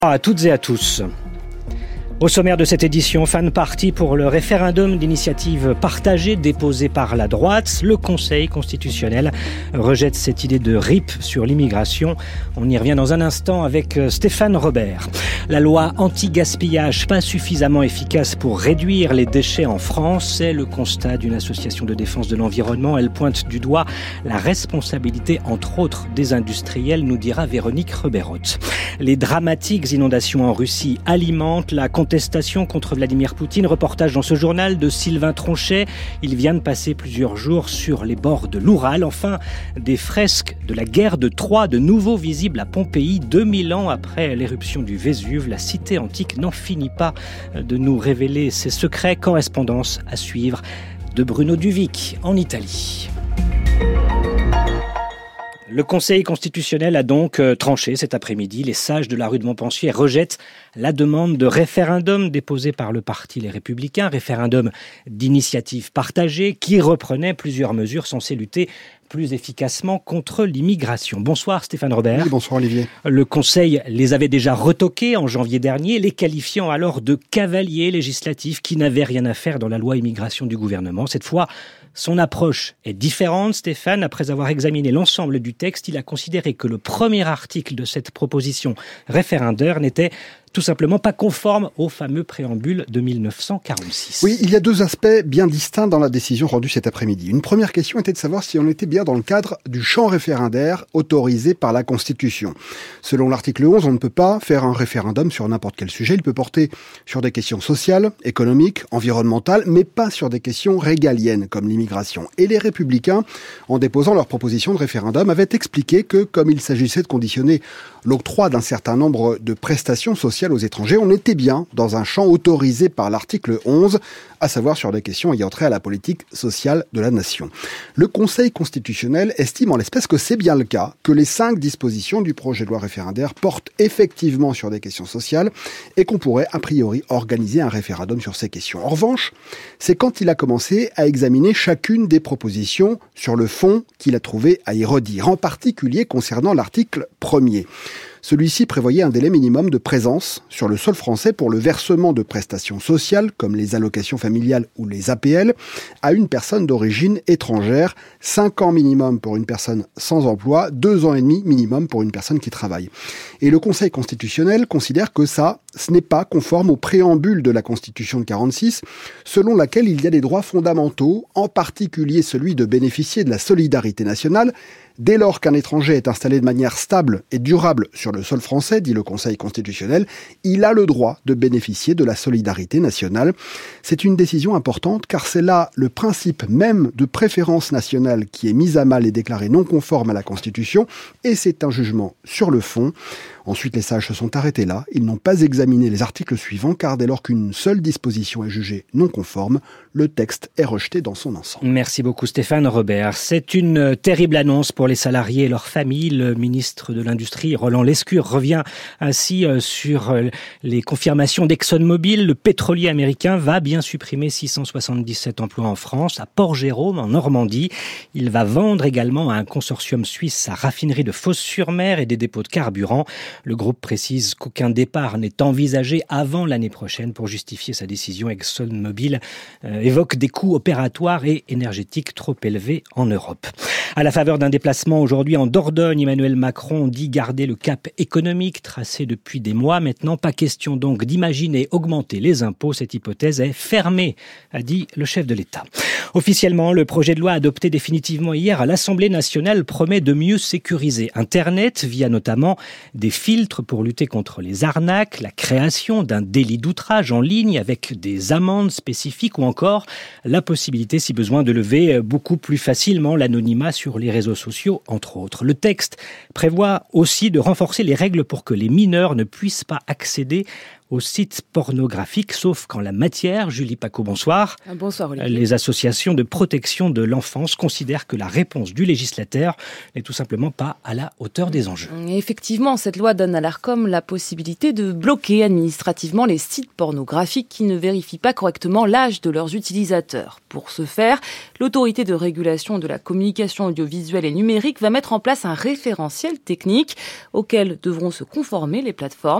À toutes et à tous. Au sommaire de cette édition, fan party pour le référendum d'initiative partagée déposé par la droite. Le Conseil constitutionnel rejette cette idée de RIP sur l'immigration. On y revient dans un instant avec Stéphane Robert. La loi anti-gaspillage, pas suffisamment efficace pour réduire les déchets en France, c'est le constat d'une association de défense de l'environnement. Elle pointe du doigt la responsabilité, entre autres, des industriels, nous dira Véronique Reberotte. Les dramatiques inondations en Russie alimentent la contestation contre Vladimir Poutine. Reportage dans ce journal de Sylvain Tronchet. Il vient de passer plusieurs jours sur les bords de l'Oural. Enfin, des fresques de la guerre de Troie, de nouveau visibles à Pompéi, 2000 ans après l'éruption du Vésuve. La cité antique n'en finit pas de nous révéler ses secrets. Correspondance à suivre de Bruno Duvic en Italie. Le Conseil constitutionnel a donc tranché cet après-midi. Les sages de la rue de Montpensier rejettent la demande de référendum déposée par le parti Les Républicains, référendum d'initiative partagée qui reprenait plusieurs mesures censées lutter plus efficacement contre l'immigration. Bonsoir Stéphane Robert. Oui, bonsoir Olivier. Le Conseil les avait déjà retoqués en janvier dernier, les qualifiant alors de cavaliers législatifs qui n'avaient rien à faire dans la loi immigration du gouvernement. Cette fois, son approche est différente, Stéphane. Après avoir examiné l'ensemble du texte, il a considéré que le premier article de cette proposition référendaire n'était tout simplement pas conforme au fameux préambule de 1946. Oui, il y a deux aspects bien distincts dans la décision rendue cet après-midi. Une première question était de savoir si on était bien dans le cadre du champ référendaire autorisé par la Constitution. Selon l'article 11, on ne peut pas faire un référendum sur n'importe quel sujet. Il peut porter sur des questions sociales, économiques, environnementales, mais pas sur des questions régaliennes comme l'immigration. Et les Républicains, en déposant leur proposition de référendum, avaient expliqué que, comme il s'agissait de conditionner l'octroi d'un certain nombre de prestations sociales aux étrangers, on était bien dans un champ autorisé par l'article 11, à savoir sur des questions ayant trait à la politique sociale de la nation. Le Conseil constitutionnel estime en l'espèce que c'est bien le cas, que les 5 dispositions du projet de loi référendaire portent effectivement sur des questions sociales et qu'on pourrait a priori organiser un référendum sur ces questions. En revanche, c'est quand il a commencé à examiner chacune des propositions sur le fond qu'il a trouvé à y redire, en particulier concernant l'article 1er. Celui-ci prévoyait un délai minimum de présence sur le sol français pour le versement de prestations sociales, comme les allocations familiales ou les APL, à une personne d'origine étrangère, 5 ans minimum pour une personne sans emploi, 2 ans et demi minimum pour une personne qui travaille. Et le Conseil constitutionnel considère que ce n'est pas conforme au préambule de la Constitution de 1946, selon laquelle il y a des droits fondamentaux, en particulier celui de bénéficier de la solidarité nationale. Dès lors qu'un étranger est installé de manière stable et durable sur le sol français, dit le Conseil constitutionnel, il a le droit de bénéficier de la solidarité nationale. C'est une décision importante car c'est là le principe même de préférence nationale qui est mis à mal et déclaré non conforme à la Constitution, et c'est un jugement sur le fond. Ensuite, les sages se sont arrêtés là. Ils n'ont pas examiné les articles suivants car dès lors qu'une seule disposition est jugée non conforme, le texte est rejeté dans son ensemble. Merci beaucoup Stéphane Robert. C'est une terrible annonce pour les salariés et leurs familles. Le ministre de l'Industrie, Roland Lescure, revient ainsi sur les confirmations d'ExxonMobil. Le pétrolier américain va bien supprimer 677 emplois en France, à Port-Jérôme, en Normandie. Il va vendre également à un consortium suisse sa raffinerie de Fos-sur-Mer et des dépôts de carburant. Le groupe précise qu'aucun départ n'est envisagé avant l'année prochaine. Pour justifier sa décision, ExxonMobil évoque des coûts opératoires et énergétiques trop élevés en Europe. À la faveur d'un déplacement aujourd'hui en Dordogne, Emmanuel Macron dit garder le cap économique tracé depuis des mois. Maintenant, pas question donc d'imaginer augmenter les impôts. Cette hypothèse est fermée, a dit le chef de l'État. Officiellement, le projet de loi adopté définitivement hier à l'Assemblée nationale promet de mieux sécuriser Internet via notamment des filtres pour lutter contre les arnaques, la création d'un délit d'outrage en ligne avec des amendes spécifiques ou encore la possibilité, si besoin, de lever beaucoup plus facilement l'anonymat sur les réseaux sociaux, entre autres. Le texte prévoit aussi de renforcer les règles pour que les mineurs ne puissent pas accéder aux sites pornographiques, sauf qu'en la matière, Julie Paco, bonsoir. Bonsoir Olivier. Les associations de protection de l'enfance considèrent que la réponse du législateur n'est tout simplement pas à la hauteur des enjeux. Effectivement, cette loi donne à l'Arcom la possibilité de bloquer administrativement les sites pornographiques qui ne vérifient pas correctement l'âge de leurs utilisateurs. Pour ce faire, l'autorité de régulation de la communication audiovisuelle et numérique va mettre en place un référentiel technique auquel devront se conformer les plateformes.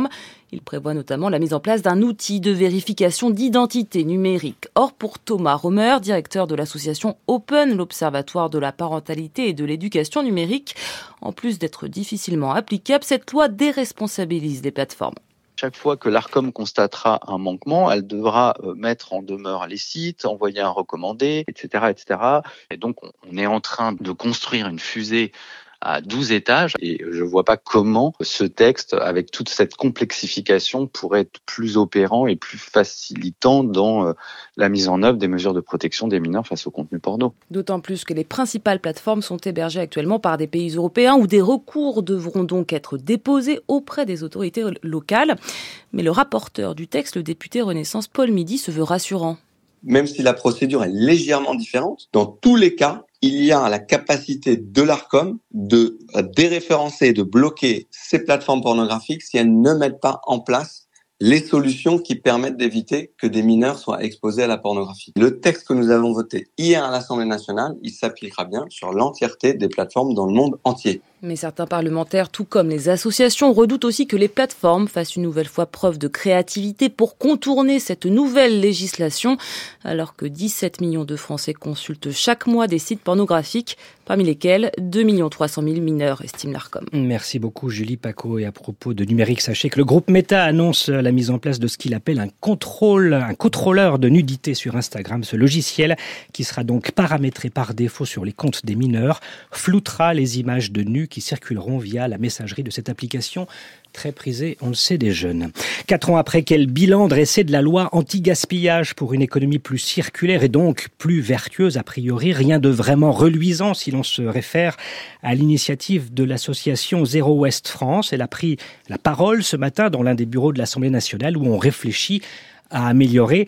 Il prévoit notamment la mise en place d'un outil de vérification d'identité numérique. Or, pour Thomas Romer, directeur de l'association Open, l'Observatoire de la parentalité et de l'éducation numérique, en plus d'être difficilement applicable, cette loi déresponsabilise les plateformes. Chaque fois que l'Arcom constatera un manquement, elle devra mettre en demeure les sites, envoyer un recommandé, etc., etc. Et donc, on est en train de construire une fusée à 12 étages et je vois pas comment ce texte, avec toute cette complexification, pourrait être plus opérant et plus facilitant dans la mise en œuvre des mesures de protection des mineurs face au contenu porno. D'autant plus que les principales plateformes sont hébergées actuellement par des pays européens où des recours devront donc être déposés auprès des autorités locales. Mais le rapporteur du texte, le député Renaissance Paul Midi, se veut rassurant. Même si la procédure est légèrement différente, dans tous les cas, il y a la capacité de l'Arcom de déréférencer et de bloquer ces plateformes pornographiques si elles ne mettent pas en place les solutions qui permettent d'éviter que des mineurs soient exposés à la pornographie. Le texte que nous avons voté hier à l'Assemblée nationale, il s'appliquera bien sur l'entièreté des plateformes dans le monde entier. Mais certains parlementaires, tout comme les associations, redoutent aussi que les plateformes fassent une nouvelle fois preuve de créativité pour contourner cette nouvelle législation, alors que 17 millions de Français consultent chaque mois des sites pornographiques, parmi lesquels 2 300 000 mineurs, estime l'Arcom. Merci beaucoup Julie Paco. Et à propos de numérique, sachez que le groupe Meta annonce la mise en place de ce qu'il appelle un contrôleur de nudité sur Instagram. Ce logiciel, qui sera donc paramétré par défaut sur les comptes des mineurs, floutera les images de nus qui circuleront via la messagerie de cette application très prisée, on le sait, des jeunes. 4 ans après, quel bilan dresser de la loi anti-gaspillage pour une économie plus circulaire et donc plus vertueuse a priori? Rien de vraiment reluisant si l'on se réfère à l'initiative de l'association Zero Waste France. Elle a pris la parole ce matin dans l'un des bureaux de l'Assemblée nationale où on réfléchit à améliorer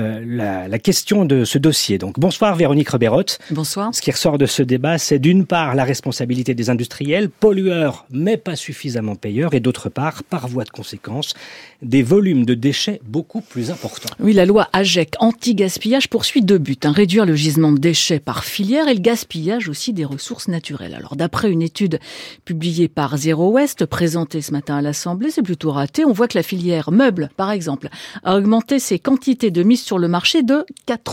la question de ce dossier. Donc, bonsoir Véronique Reberotte. Bonsoir. Ce qui ressort de ce débat, c'est d'une part la responsabilité des industriels, pollueurs mais pas suffisamment payeurs, et d'autre part, par voie de conséquence, des volumes de déchets beaucoup plus importants. Oui, la loi AGEC anti-gaspillage poursuit 2 buts. Réduire le gisement de déchets par filière et le gaspillage aussi des ressources naturelles. Alors, d'après une étude publiée par Zero Waste, présentée ce matin à l'Assemblée, c'est plutôt raté. On voit que la filière meubles, par exemple, a augmenté ses quantités de mise sur le marché de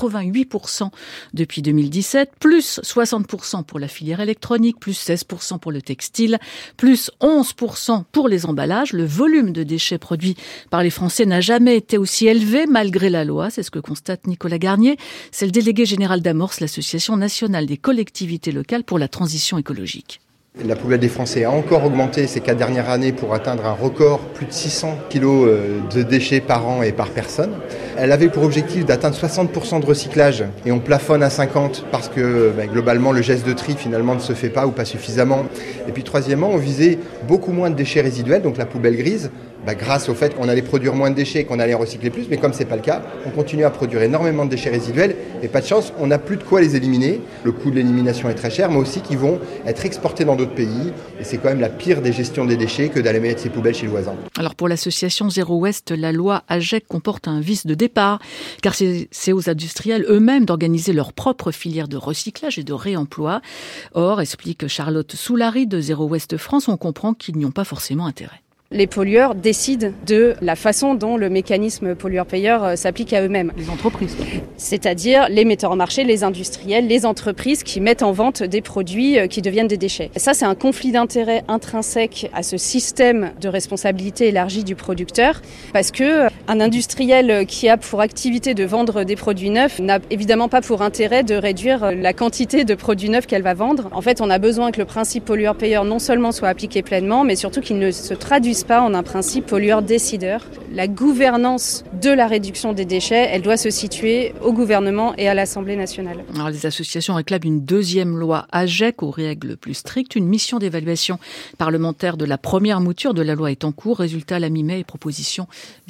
88% depuis 2017, plus 60% pour la filière électronique, plus 16% pour le textile, plus 11% pour les emballages. Le volume de déchets produits par les Français n'a jamais été aussi élevé malgré la loi, c'est ce que constate Nicolas Garnier. C'est le délégué général d'Amorce, l'association nationale des collectivités locales pour la transition écologique. La poubelle des Français a encore augmenté ces 4 dernières années pour atteindre un record, plus de 600 kilos de déchets par an et par personne. Elle avait pour objectif d'atteindre 60% de recyclage et on plafonne à 50% parce que globalement le geste de tri finalement ne se fait pas ou pas suffisamment. Et puis troisièmement, on visait beaucoup moins de déchets résiduels, donc la poubelle grise, grâce au fait qu'on allait produire moins de déchets et qu'on allait recycler plus, mais comme c'est pas le cas, on continue à produire énormément de déchets résiduels et pas de chance, on n'a plus de quoi les éliminer. Le coût de l'élimination est très cher, mais aussi qu'ils vont être exportés dans d'autres pays et c'est quand même la pire des gestions des déchets que d'aller mettre ses poubelles chez le voisin. Alors pour l'association Zero Waste, la loi AGEC comporte un vice de départ, car c'est aux industriels eux-mêmes d'organiser leur propre filière de recyclage et de réemploi. Or, explique Charlotte Soulary de Zero Waste France, on comprend qu'ils n'y ont pas forcément intérêt. Les pollueurs décident de la façon dont le mécanisme pollueur-payeur s'applique à eux-mêmes. Les entreprises. C'est-à-dire les metteurs en marché, les industriels, les entreprises qui mettent en vente des produits qui deviennent des déchets. Et ça, c'est un conflit d'intérêts intrinsèque à ce système de responsabilité élargie du producteur, parce que un industriel qui a pour activité de vendre des produits neufs n'a évidemment pas pour intérêt de réduire la quantité de produits neufs qu'elle va vendre. En fait, on a besoin que le principe pollueur-payeur non seulement soit appliqué pleinement, mais surtout qu'il ne se traduise pas en un principe pollueur-décideur. La gouvernance de la réduction des déchets, elle doit se situer au gouvernement et à l'Assemblée nationale. Alors, les associations réclament une 2e loi AGEC aux règles plus strictes. Une mission d'évaluation parlementaire de la première mouture de la loi est en cours. Résultat à la mi-mai et proposition, bien sûr, pour tenter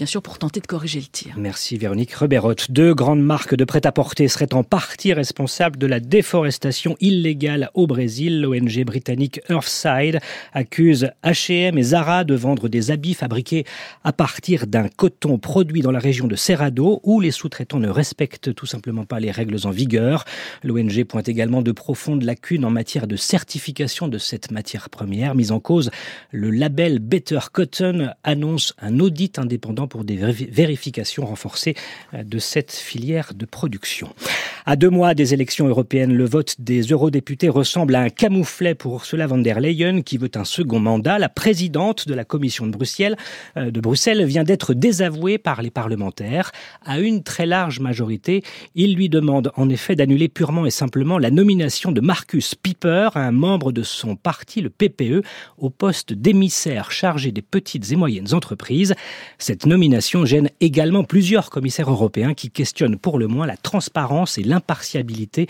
tenter de corriger le tir. Merci Véronique Reberotte. 2 grandes marques de prêt-à-porter seraient en partie responsables de la déforestation illégale au Brésil. L'ONG britannique Earthside accuse H&M et Zara de vendre des habits fabriqués à partir d'un coton produit dans la région de Cerrado où les sous-traitants ne respectent tout simplement pas les règles en vigueur. L'ONG pointe également de profondes lacunes en matière de certification de cette matière première. Mise en cause, le label Better Cotton annonce un audit indépendant pour des vérifications renforcées de cette filière de production. À 2 mois des élections européennes, le vote des eurodéputés ressemble à un camouflet pour Ursula von der Leyen qui veut un second mandat. La présidente de la Commission de Bruxelles vient d'être désavouée par les parlementaires. À une très large majorité, ils lui demandent en effet d'annuler purement et simplement la nomination de Markus Pieper, un membre de son parti, le PPE, au poste d'émissaire chargé des petites et moyennes entreprises. Cette nomination gêne également plusieurs commissaires européens qui questionnent pour le moins la transparence et l'impartialité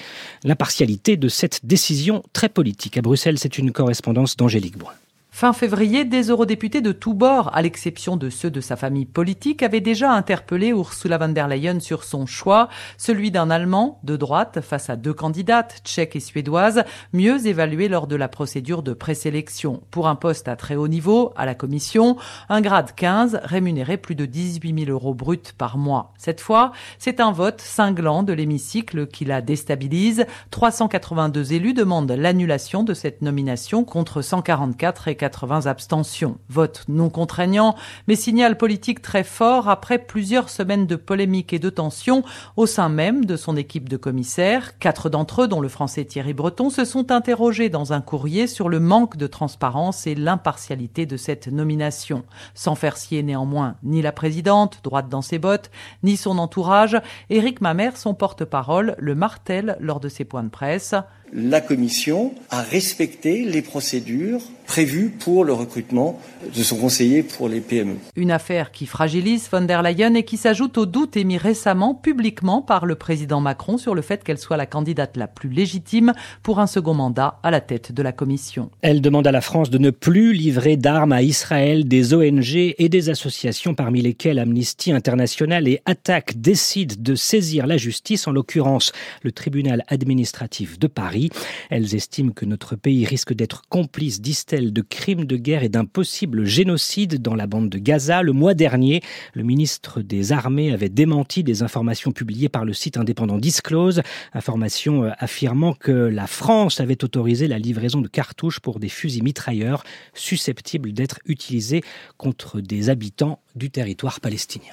de cette décision très politique. À Bruxelles, c'est une correspondance d'Angélique Brun. Fin février, des eurodéputés de tous bords, à l'exception de ceux de sa famille politique, avaient déjà interpellé Ursula von der Leyen sur son choix, celui d'un Allemand de droite face à 2 candidates, tchèques et suédoises, mieux évaluées lors de la procédure de présélection. Pour un poste à très haut niveau, à la Commission, un grade 15 rémunérait plus de 18 000 € bruts par mois. Cette fois, c'est un vote cinglant de l'hémicycle qui la déstabilise. 382 élus demandent l'annulation de cette nomination contre 144 et 80 abstentions. Vote non contraignant, mais signal politique très fort après plusieurs semaines de polémiques et de tensions au sein même de son équipe de commissaires. 4 d'entre eux, dont le français Thierry Breton, se sont interrogés dans un courrier sur le manque de transparence et l'impartialité de cette nomination. Sans faire scier néanmoins ni la présidente, droite dans ses bottes, ni son entourage, Éric Mamère, son porte-parole, le martèle lors de ses points de presse. La Commission a respecté les procédures prévues pour le recrutement de son conseiller pour les PME. Une affaire qui fragilise von der Leyen et qui s'ajoute aux doutes émis récemment publiquement par le président Macron sur le fait qu'elle soit la candidate la plus légitime pour un second mandat à la tête de la Commission. Elle demande à la France de ne plus livrer d'armes à Israël. Des ONG et des associations, parmi lesquelles Amnesty International et Attac, décident de saisir la justice, en l'occurrence le tribunal administratif de Paris. Elles estiment que notre pays risque d'être complice, disent-elles, de crimes de guerre et d'un possible génocide dans la bande de Gaza. Le mois dernier, le ministre des Armées avait démenti des informations publiées par le site indépendant Disclose, informations affirmant que la France avait autorisé la livraison de cartouches pour des fusils mitrailleurs susceptibles d'être utilisés contre des habitants du territoire palestinien.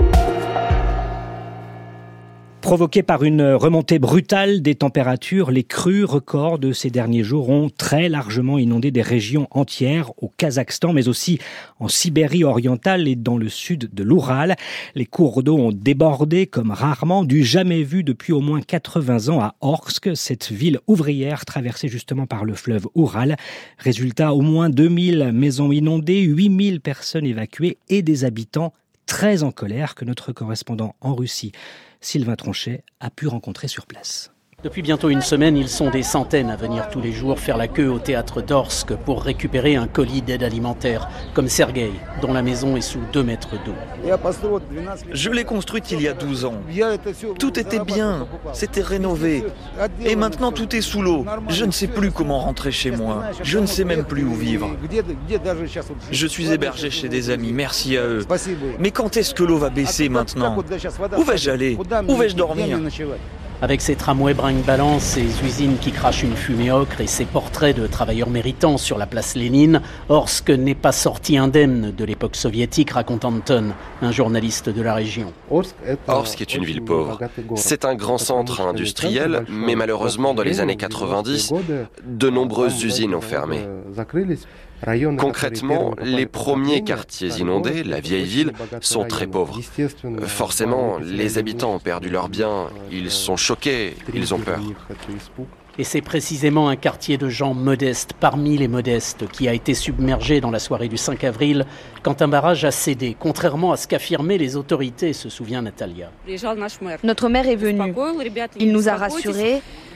Provoqués par une remontée brutale des températures, les crues records de ces derniers jours ont très largement inondé des régions entières, au Kazakhstan, mais aussi en Sibérie orientale et dans le sud de l'Oural. Les cours d'eau ont débordé comme rarement, du jamais vu depuis au moins 80 ans à Orsk, cette ville ouvrière traversée justement par le fleuve Oural. Résultat, au moins 2000 maisons inondées, 8000 personnes évacuées et des habitants très en colère que notre correspondant en Russie, Sylvain Tronchet, a pu rencontrer sur place. Depuis bientôt une semaine, ils sont des centaines à venir tous les jours faire la queue au théâtre d'Orsk pour récupérer un colis d'aide alimentaire, comme Sergueï, dont la maison est sous 2 mètres d'eau. Je l'ai construite il y a 12 ans. Tout était bien, c'était rénové. Et maintenant tout est sous l'eau. Je ne sais plus comment rentrer chez moi. Je ne sais même plus où vivre. Je suis hébergé chez des amis, merci à eux. Mais quand est-ce que l'eau va baisser maintenant ? Où vais-je aller ? Où vais-je dormir ? Avec ses tramways brinque-balance, ses usines qui crachent une fumée ocre et ses portraits de travailleurs méritants sur la place Lénine, Orsk n'est pas sorti indemne de l'époque soviétique, raconte Anton, un journaliste de la région. Orsk est une ville pauvre. C'est un grand centre industriel, mais malheureusement, dans les années 90, de nombreuses usines ont fermé. Concrètement, les premiers quartiers inondés, la vieille ville, sont très pauvres. Forcément, les habitants ont perdu leurs biens, ils sont choqués, ils ont peur. Et c'est précisément un quartier de gens modestes, parmi les modestes, qui a été submergé dans la soirée du 5 avril, quand un barrage a cédé, contrairement à ce qu'affirmaient les autorités, se souvient Natalia. Notre maire est venu. Il nous a rassurés.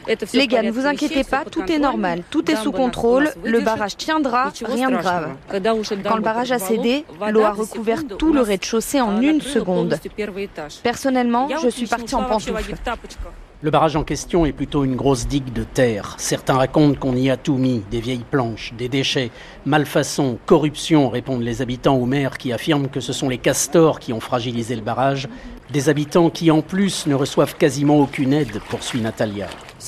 Les gars, ne vous inquiétez pas, tout est normal, tout est sous contrôle, le barrage tiendra, rien de grave. Quand le barrage a cédé, l'eau a recouvert tout le rez-de-chaussée en 1 seconde. Personnellement, je suis partie en pantoufles. Le barrage en question est plutôt une grosse digue de terre. Certains racontent qu'on y a tout mis, des vieilles planches, des déchets, malfaçon, corruption, répondent les habitants au maire qui affirment que ce sont les castors qui ont fragilisé le barrage. Des habitants qui en plus ne reçoivent quasiment aucune aide, poursuit Natalia.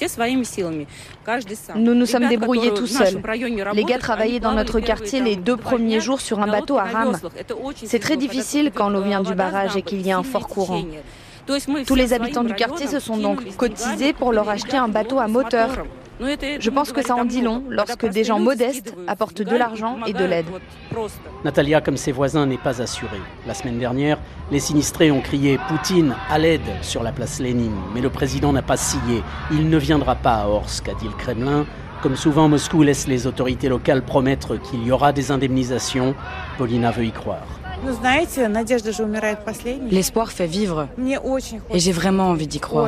Nous nous sommes débrouillés tout seuls. Les gars travaillaient dans notre quartier les 2 premiers jours sur un bateau à rame. C'est très difficile quand l'eau vient du barrage et qu'il y a un fort courant. Tous les habitants du quartier se sont donc cotisés pour leur acheter un bateau à moteur. Je pense que ça en dit long lorsque des gens modestes apportent de l'argent et de l'aide. Natalia, comme ses voisins, n'est pas assurée. La semaine dernière, les sinistrés ont crié « Poutine, à l'aide » sur la place Lénine. Mais le président n'a pas scié. Il ne viendra pas à Orsk, a dit le Kremlin. Comme souvent, Moscou laisse les autorités locales promettre qu'il y aura des indemnisations. Paulina veut y croire. L'espoir fait vivre et j'ai vraiment envie d'y croire.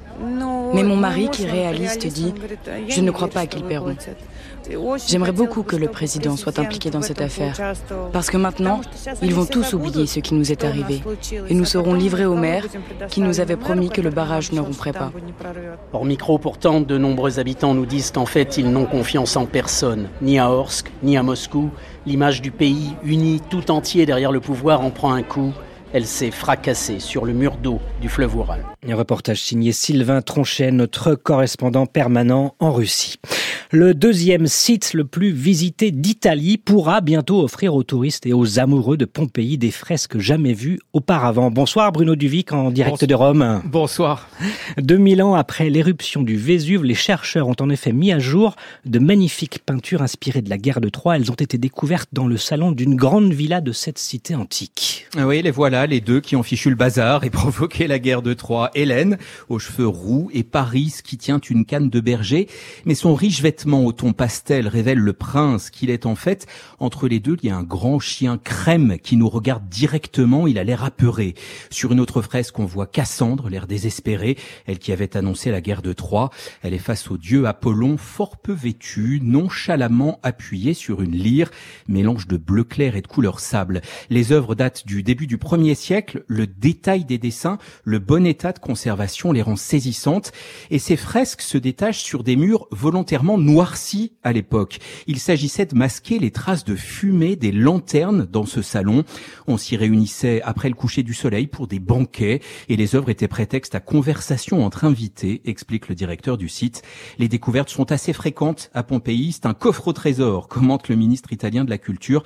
Mais mon mari, qui est réaliste, dit « Je ne crois pas qu'ils paieront ». J'aimerais beaucoup que le président soit impliqué dans cette affaire, parce que maintenant, ils vont tous oublier ce qui nous est arrivé, et nous serons livrés au maire qui nous avait promis que le barrage ne romprait pas. Hors micro, pourtant, de nombreux habitants nous disent qu'en fait, ils n'ont confiance en personne, ni à Orsk, ni à Moscou. L'image du pays uni tout entier derrière le pouvoir en prend un coup. Elle s'est fracassée sur le mur d'eau du fleuve Oural. Un reportage signé Sylvain Tronchet, notre correspondant permanent en Russie. Le 2e site le plus visité d'Italie pourra bientôt offrir aux touristes et aux amoureux de Pompéi des fresques jamais vues auparavant. Bonsoir Bruno Duvic en direct de Rome. Bonsoir. 2000 ans après l'éruption du Vésuve, les chercheurs ont en effet mis à jour de magnifiques peintures inspirées de la guerre de Troie. Elles ont été découvertes dans le salon d'une grande villa de cette cité antique. Oui, les voilà, les deux qui ont fichu le bazar et provoqué la guerre de Troie. Hélène, aux cheveux roux, et Paris, qui tient une canne de berger. Mais son riche vêtement au ton pastel révèle le prince qu'il est en fait. Entre les deux, il y a un grand chien crème qui nous regarde directement. Il a l'air apeuré. Sur une autre fresque, on voit Cassandre, l'air désespérée. Elle qui avait annoncé la guerre de Troie. Elle est face au dieu Apollon, fort peu vêtu, nonchalamment appuyé sur une lyre, mélange de bleu clair et de couleur sable. Les œuvres datent du début du 1er siècle. Le détail des dessins, le bon état de conservation les rend saisissantes. Et ces fresques se détachent sur des murs volontairement noircis à l'époque. Il s'agissait de masquer les traces de fumée des lanternes dans ce salon. On s'y réunissait après le coucher du soleil pour des banquets et les œuvres étaient prétexte à conversation entre invités, explique le directeur du site. Les découvertes sont assez fréquentes à Pompéi. C'est un coffre au trésor, commente le ministre italien de la Culture.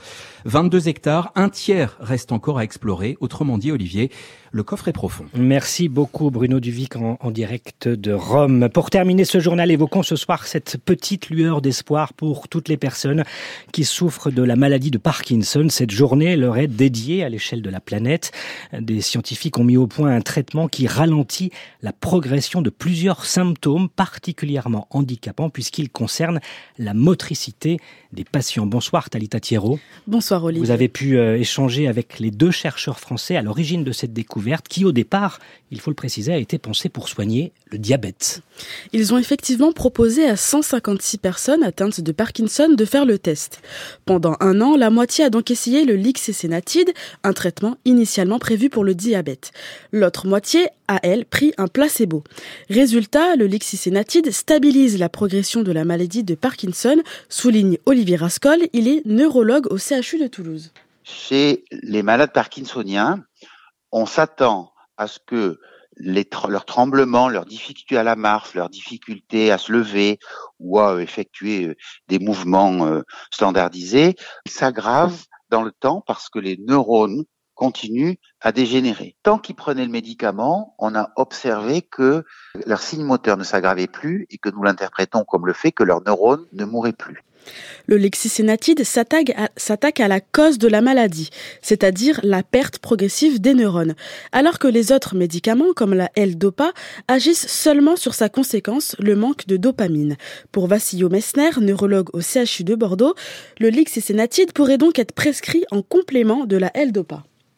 22 hectares, un tiers reste encore à explorer. Autrement dit, Olivier, le coffre est profond. Merci beaucoup Bruno Duvic en direct de Rome. Pour terminer ce journal, évoquons ce soir cette petite lueur d'espoir pour toutes les personnes qui souffrent de la maladie de Parkinson. Cette journée leur est dédiée à l'échelle de la planète. Des scientifiques ont mis au point un traitement qui ralentit la progression de plusieurs symptômes particulièrement handicapants puisqu'il concerne la motricité des patients. Bonsoir Talita Thierot. Bonsoir Olivier. Vous avez pu échanger avec les 2 chercheurs français à l'origine de cette découverte qui au départ, il faut le préciser, a été pensée pour soigner le diabète. Ils ont effectivement proposé à 156 personnes atteintes de Parkinson de faire le test. Pendant 1 an, la moitié a donc essayé le lixésénatide, un traitement initialement prévu pour le diabète. L'autre moitié a, elle, pris un placebo. Résultat, le lixésénatide stabilise la progression de la maladie de Parkinson, souligne Olivier Rascol, il est neurologue au CHU de Toulouse. Chez les malades parkinsoniens, on s'attend à ce que leurs tremblements, leurs difficultés à la marche, leurs difficultés à se lever ou à effectuer des mouvements standardisés s'aggravent dans le temps parce que les neurones continuent à dégénérer. Tant qu'ils prenaient le médicament, on a observé que leurs signes moteurs ne s'aggravaient plus et que nous l'interprétons comme le fait que leurs neurones ne mouraient plus. Le lixésénatide s'attaque à la cause de la maladie, c'est-à-dire la perte progressive des neurones, alors que les autres médicaments, comme la L-Dopa, agissent seulement sur sa conséquence, le manque de dopamine. Pour Vassilio Messner, neurologue au CHU de Bordeaux, le lixésénatide pourrait donc être prescrit en complément de la L-Dopa.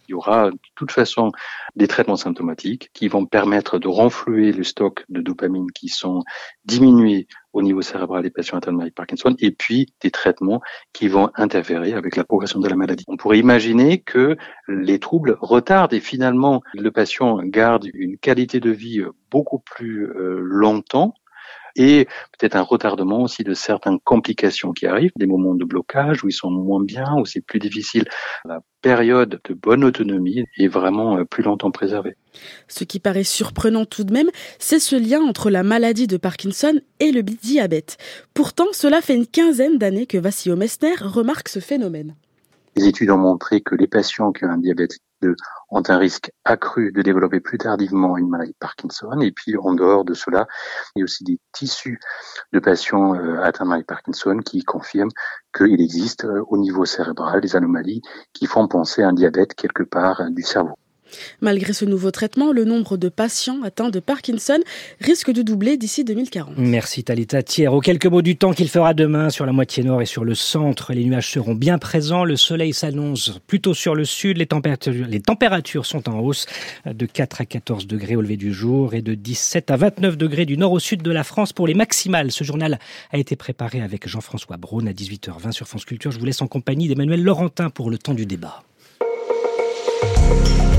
Il y aura de toute façon des traitements symptomatiques qui vont permettre de renflouer le stock de dopamine qui sont diminués au niveau cérébral des patients atteints de maladie de Parkinson, et puis des traitements qui vont interférer avec la progression de la maladie. On pourrait imaginer que les troubles retardent et finalement le patient garde une qualité de vie beaucoup plus longtemps, et peut-être un retardement aussi de certaines complications qui arrivent, des moments de blocage où ils sont moins bien, où c'est plus difficile. La période de bonne autonomie est vraiment plus longtemps préservée. Ce qui paraît surprenant tout de même, c'est ce lien entre la maladie de Parkinson et le diabète. Pourtant, cela fait une quinzaine d'années que Vassio Messner remarque ce phénomène. Les études ont montré que les patients qui ont un diabète type 2 ont un risque accru de développer plus tardivement une maladie de Parkinson. Et puis, en dehors de cela, il y a aussi des tissus de patients atteints de maladie de Parkinson qui confirment qu'il existe au niveau cérébral des anomalies qui font penser à un diabète quelque part du cerveau. Malgré ce nouveau traitement, le nombre de patients atteints de Parkinson risque de doubler d'ici 2040. Merci Thalita Thierro. Quelques mots du temps qu'il fera demain sur la moitié nord et sur le centre. Les nuages seront bien présents. Le soleil s'annonce plutôt sur le sud. Les températures sont en hausse de 4 à 14 degrés au lever du jour et de 17 à 29 degrés du nord au sud de la France pour les maximales. Ce journal a été préparé avec Jean-François Braun à 18h20 sur France Culture. Je vous laisse en compagnie d'Emmanuel Laurentin pour le temps du débat.